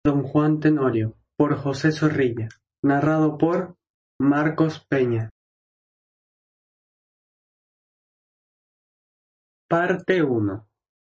Don Juan Tenorio, por José Zorrilla, narrado por Marcos Peña. Parte 1.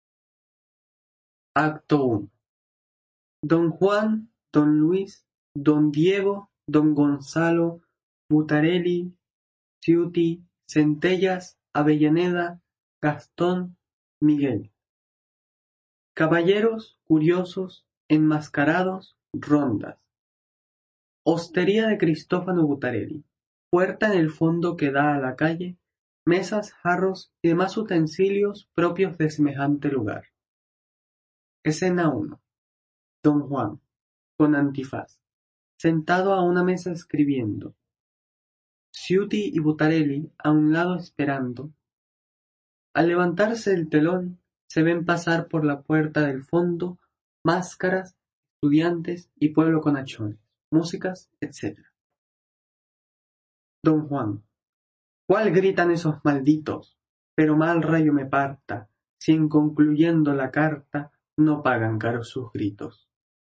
Acto 1. Don Juan, Don Luis, Don Diego, Don Gonzalo, Butarelli, Ciuti, Centellas, Avellaneda, Gastón, Miguel. Caballeros, curiosos, enmascarados, rondas. Hostería de Cristófano Butarelli. Puerta en el fondo que da a la calle, mesas, jarros y demás utensilios propios de semejante lugar. Escena 1. Don Juan, con antifaz, sentado a una mesa escribiendo. Ciuti y Butarelli a un lado esperando. Al levantarse el telón, se ven pasar por la puerta del fondo máscaras, estudiantes y pueblo con hachones, músicas, etc. Don Juan. ¿Cuál gritan esos malditos? Pero mal rayo me parta, si en concluyendo la carta no pagan caros sus gritos.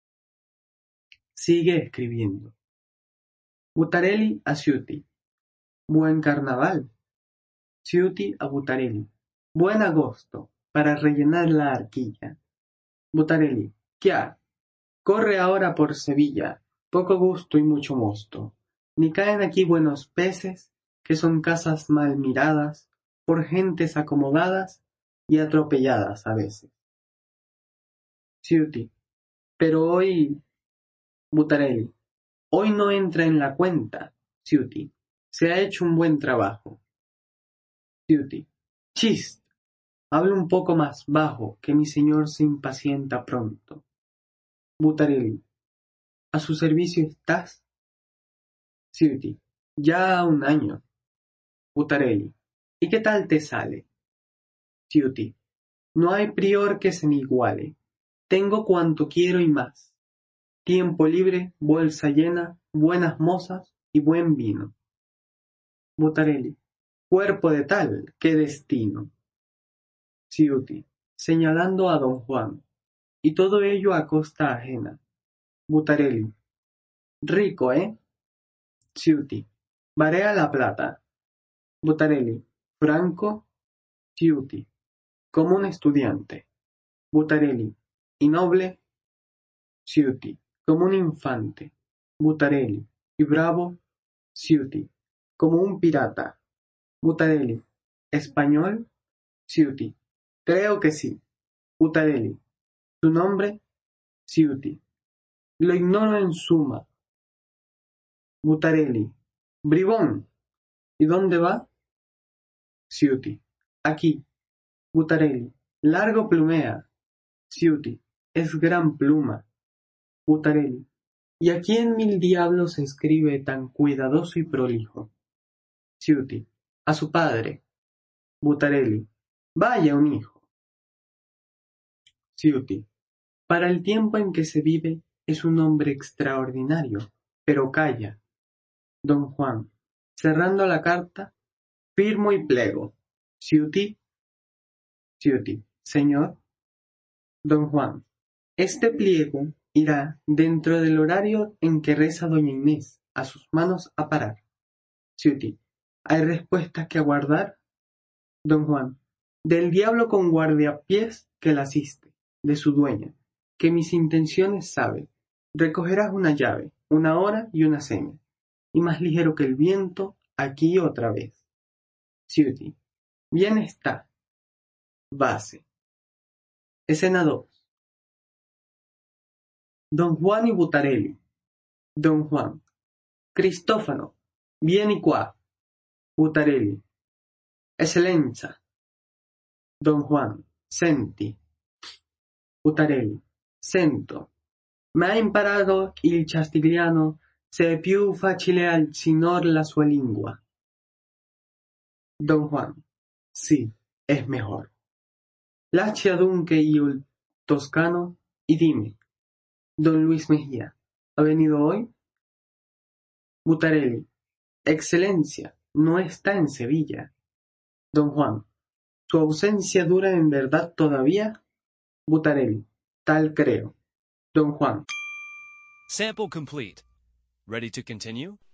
Sigue escribiendo. Butarelli a Ciuti. Buen carnaval. Ciuti a Butarelli. Buen agosto, para rellenar la arquilla. Butarelli. ¿Qué? Corre ahora por Sevilla, poco gusto y mucho mosto. Ni caen aquí buenos peces, que son casas mal miradas, por gentes acomodadas y atropelladas a veces. Ciuti. Pero hoy... Butarelli. Hoy no entra en la cuenta, Ciuti. Se ha hecho un buen trabajo. Ciuti. Chist. Habla un poco más bajo, que mi señor se impacienta pronto. Butarelli. ¿A su servicio estás? Ciuti. Ya 1 año. Butarelli. ¿Y qué tal te sale? Ciuti. No hay prior que se me iguale. Tengo cuanto quiero y más. Tiempo libre, bolsa llena, buenas mozas y buen vino. Butarelli. Cuerpo de tal, qué destino. Ciuti, señalando a don Juan. Y todo ello a costa ajena. Butarelli. Rico, ¿eh? Ciuti. Varea la plata. Butarelli. Franco. Ciuti. Como un estudiante. Butarelli. Y noble. Ciuti. Como un infante. Butarelli. Y bravo. Ciuti. Como un pirata. Butarelli. ¿Español? Ciuti. Creo que sí. Butarelli. ¿Tu nombre? Ciuti. Lo ignoro en suma. Butarelli. Bribón. ¿Y dónde va? Ciuti. Aquí. Butarelli. Largo plumea. Ciuti. Es gran pluma. Butarelli. ¿Y a quién mil diablos escribe tan cuidadoso y prolijo? Ciuti. A su padre. Butarelli. Vaya un hijo. Ciuti. Para el tiempo en que se vive es un hombre extraordinario, pero calla. Don Juan. Cerrando la carta, firmo y plego. Ciuti. Ciuti. Señor. Don Juan. Este pliego irá dentro del horario en que reza doña Inés a sus manos a parar. Ciuti. ¿Hay respuestas que aguardar? Don Juan. Del diablo con guardapiés que la asiste, de su dueña, que mis intenciones sabe. Recogerás una llave, una hora y una seña, y más ligero que el viento, aquí otra vez. Ciuti. Bien está. Base. Escena 2. Don Juan y Butarelli. Don Juan. Cristófano. Bien y qua. Butarelli. Eccellenza. Don Juan. Senti. Butarelli. Sento. Ma ha imparato il castigliano se è più facile al signor la sua lingua. Don Juan. Sí, es mejor. Lascia adunque io il toscano y dime. Don Luis Mejía. ¿Ha venido hoy? Butarelli. Excelencia, no está en Sevilla. Don Juan. ¿Su ausencia dura en verdad todavía? Butarelli. Tal creo. Don Juan. Sample complete. Ready to continue?